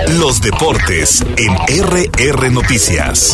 Los deportes en RR Noticias.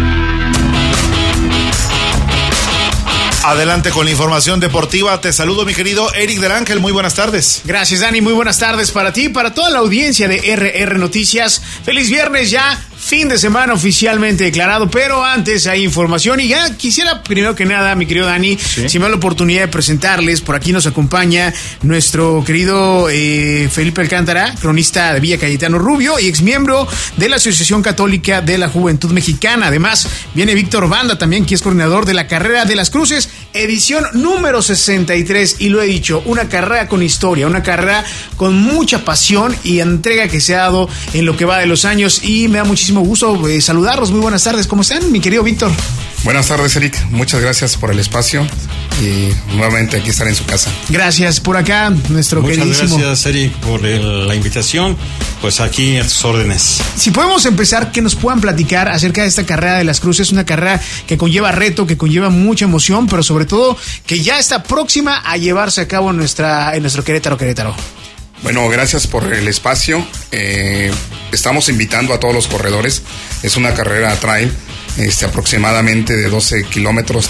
Adelante con la información deportiva. Te saludo, mi querido Eric del Ángel. Muy buenas tardes. Gracias, Dani. Muy buenas tardes para ti y para toda la audiencia de RR Noticias. Feliz viernes ya. Fin de semana oficialmente declarado, pero antes hay información y ya quisiera primero que nada, mi querido Dani, si me da la oportunidad de presentarles, por aquí nos acompaña nuestro querido Felipe Alcántara, cronista de Villa Cayetano Rubio y exmiembro de la Asociación Católica de la Juventud Mexicana. Además, viene Víctor Banda también, que es coordinador de la Carrera de las Cruces, edición número 63, y lo he dicho, una carrera con historia, una carrera con mucha pasión y entrega que se ha dado en lo que va de los años, y me da muchísimo gusto saludarlos. Muy buenas tardes, ¿cómo están, mi querido Víctor? Buenas tardes, Eric, muchas gracias por el espacio y nuevamente aquí estar en su casa. Gracias, por acá nuestro queridísimo. Muchas gracias, Eric, por la invitación, pues aquí a tus órdenes. Si podemos empezar, que nos puedan platicar acerca de esta carrera de las Cruces, una carrera que conlleva reto, que conlleva mucha emoción, pero sobre todo que ya está próxima a llevarse a cabo en nuestro Querétaro. Bueno, gracias por el espacio. Estamos invitando a todos los corredores. Es una carrera trail, aproximadamente de 12 kilómetros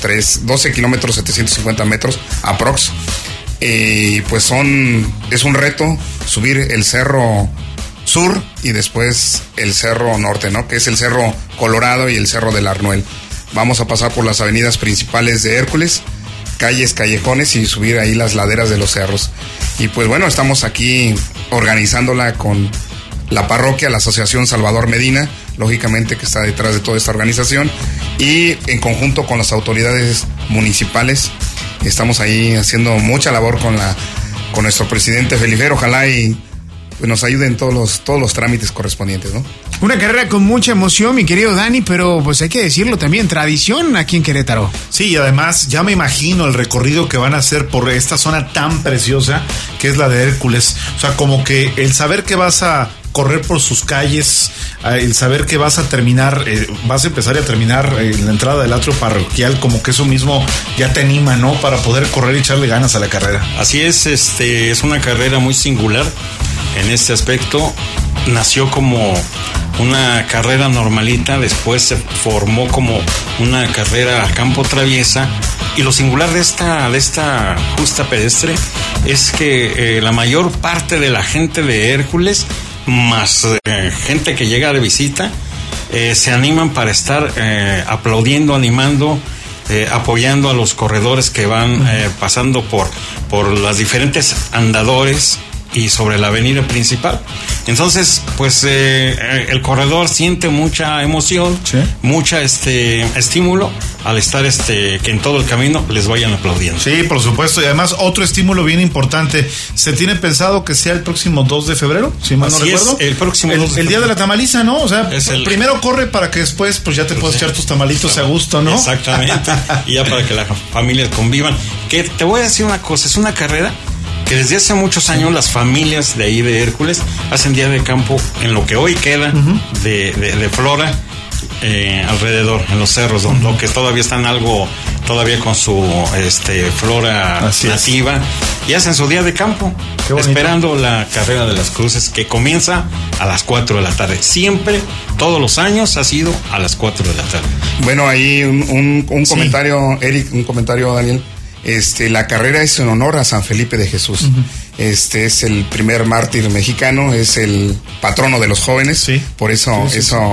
750 metros aprox. Pues es un reto subir el Cerro Sur y después el Cerro Norte, ¿no? Que es el Cerro Colorado y el Cerro del Arnuel. Vamos a pasar por las avenidas principales de Hércules, calles, callejones y subir ahí las laderas de los cerros. Y pues bueno, estamos aquí organizándola con la parroquia, la Asociación Salvador Medina, lógicamente que está detrás de toda esta organización, y en conjunto con las autoridades municipales. Estamos ahí haciendo mucha labor con nuestro presidente Felifer, ojalá y pues nos ayuden todos los trámites correspondientes, ¿no? Una carrera con mucha emoción, mi querido Dani, pero pues hay que decirlo también, tradición aquí en Querétaro. Sí, y además ya me imagino el recorrido que van a hacer por esta zona tan preciosa que es la de Hércules. O sea, como que el saber que vas a correr por sus calles, el saber que vas a terminar, vas a empezar y a terminar en la entrada del atrio parroquial, como que eso mismo ya te anima, ¿no? Para poder correr y echarle ganas a la carrera. Así es, es una carrera muy singular en este aspecto. Nació como una carrera normalita, después se formó como una carrera a campo traviesa, y lo singular de esta justa pedestre es que la mayor parte de la gente de Hércules, más gente que llega de visita, se animan para estar aplaudiendo, animando, apoyando a los corredores que van pasando por las diferentes andadores y sobre la avenida principal. Entonces, pues el corredor siente mucha emoción, ¿sí? Mucha estímulo al estar que en todo el camino les vayan aplaudiendo. Sí, por supuesto, y además otro estímulo bien importante. Se tiene pensado que sea el próximo 2 de febrero, si mal no recuerdo. El próximo 2 de febrero. El día de la tamaliza, ¿no? O sea, primero corre para que después pues ya te puedas echar tus tamalitos a gusto, ¿no? Exactamente. Y ya para que las familias convivan. Que te voy a decir una cosa, es una carrera que desde hace muchos años las familias de ahí de Hércules hacen día de campo en lo que hoy queda de flora alrededor, en los cerros, donde que todavía están todavía con su flora nativa, y hacen su día de campo esperando la carrera de las cruces, que comienza a las 4 de la tarde. Siempre, todos los años ha sido a las 4 de la tarde. Bueno, ahí un comentario, Eric, un comentario, Daniel. La carrera es en honor a San Felipe de Jesús. Es el primer mártir mexicano, es el patrono de los jóvenes. Sí. Por eso,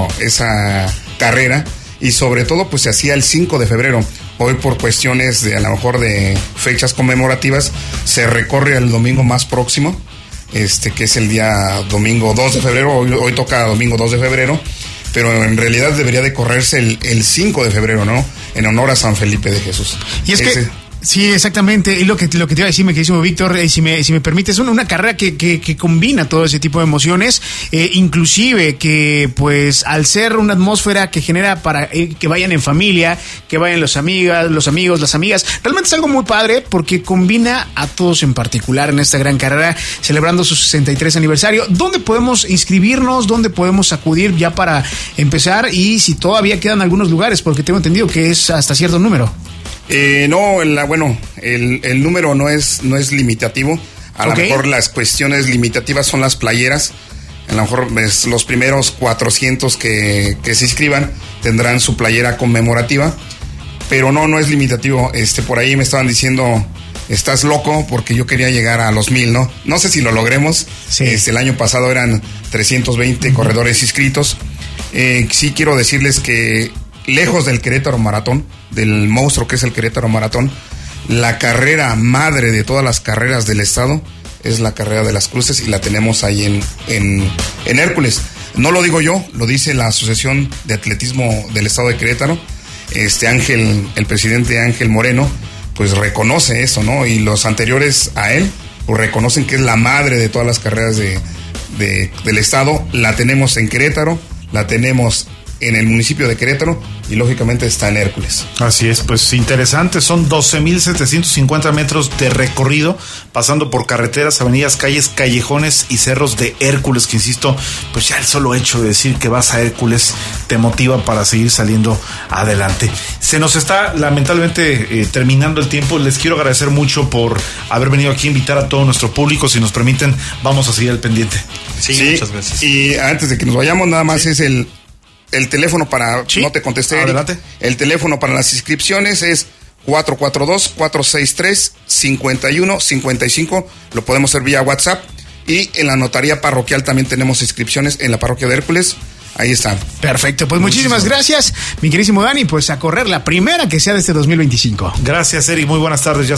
esa carrera, y sobre todo pues se hacía el 5 de febrero. Hoy por cuestiones de a lo mejor de fechas conmemorativas se recorre al domingo más próximo, que es el día domingo 2 de febrero. Hoy toca domingo 2 de febrero, pero en realidad debería de correrse el 5 de febrero, ¿no? En honor a San Felipe de Jesús. Y es que sí, exactamente, y lo que te iba a decir, mi queridísimo Víctor, si me permites, una carrera que combina todo ese tipo de emociones, inclusive que pues al ser una atmósfera que genera para que vayan en familia, que vayan los amigos, las amigas, realmente es algo muy padre porque combina a todos en particular en esta gran carrera, celebrando su 63 aniversario. ¿Dónde podemos inscribirnos? ¿Dónde podemos acudir ya para empezar? Y si todavía quedan algunos lugares, porque tengo entendido que es hasta cierto número. No, el número no es limitativo. A lo mejor las cuestiones limitativas son las playeras. A lo mejor los primeros 400 que se inscriban tendrán su playera conmemorativa, pero no es limitativo. Por ahí me estaban diciendo, estás loco, porque yo quería llegar a los 1000, ¿no? No sé si lo logremos. Sí. El año pasado eran 320 corredores inscritos. Sí quiero decirles que lejos del Querétaro Maratón, del monstruo que es el Querétaro Maratón, la carrera madre de todas las carreras del estado es la carrera de las cruces, y la tenemos ahí en Hércules. No lo digo yo, lo dice la Asociación de Atletismo del Estado de Querétaro. El presidente Ángel Moreno, pues reconoce eso, ¿no? Y los anteriores a él, pues reconocen que es la madre de todas las carreras del estado. La tenemos en Querétaro, la tenemos en el municipio de Querétaro, y lógicamente está en Hércules. Así es, pues interesante, son 12,750 metros de recorrido, pasando por carreteras, avenidas, calles, callejones y cerros de Hércules, que insisto, pues ya el solo hecho de decir que vas a Hércules te motiva para seguir saliendo adelante. Se nos está lamentablemente terminando el tiempo. Les quiero agradecer mucho por haber venido aquí a invitar a todo nuestro público. Si nos permiten, vamos a seguir al pendiente. Sí, muchas gracias. Y antes de que nos vayamos, nada más es el teléfono para... Sí. No te contesté, Eric. Adelante. El teléfono para las inscripciones es 442-463-5155. Lo podemos hacer vía WhatsApp. Y en la notaría parroquial también tenemos inscripciones en la parroquia de Hércules. Ahí están. Perfecto, pues muchísimas gracias, mi querísimo Dani. Pues a correr la primera que sea de este 2025. Gracias, Eric. Muy buenas tardes. Ya